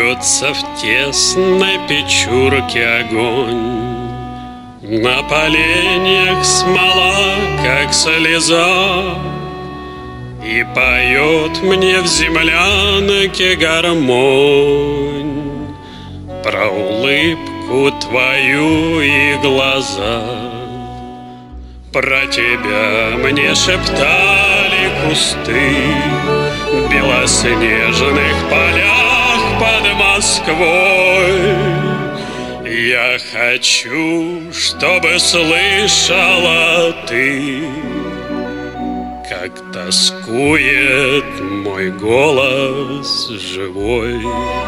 Бьется в тесной печурке огонь, на поленьях смола, как слеза, и поет мне в землянке гармонь про улыбку твою и глаза. Про тебя мне шептали кусты в белоснежных полях под Москвой. Я хочу, чтобы слышала ты, как тоскует мой голос живой.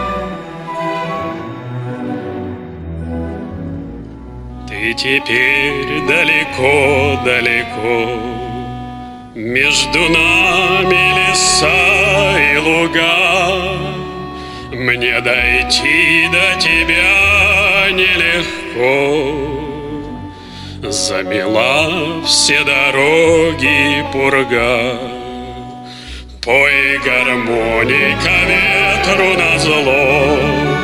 Ты теперь далеко-далеко, между нами леса и луга. Мне дойти до тебя нелегко, замела все дороги пурга. Пой, гармоника, ветру назло,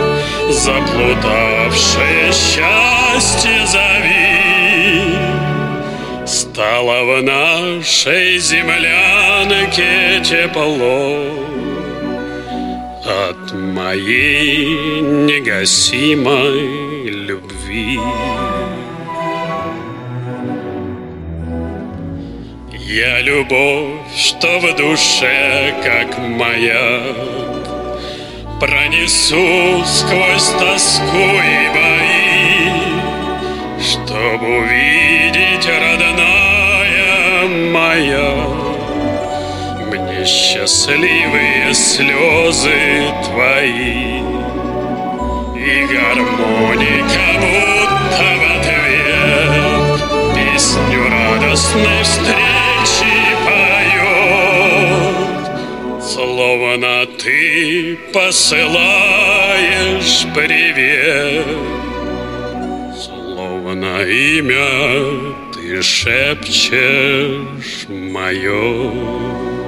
заплутавшее счастье зови. Стало в нашей землянке тепло от моей негасимой любви. Я любовь, что в душе, как маяк, пронесу сквозь тоску и бои, чтоб увидеть, родная моя, мне счастливые слезы твои. И гармоника будто в ответ песню радостной встречи поет, словно ты посылаешь привет, словно имя ты шепчешь мое.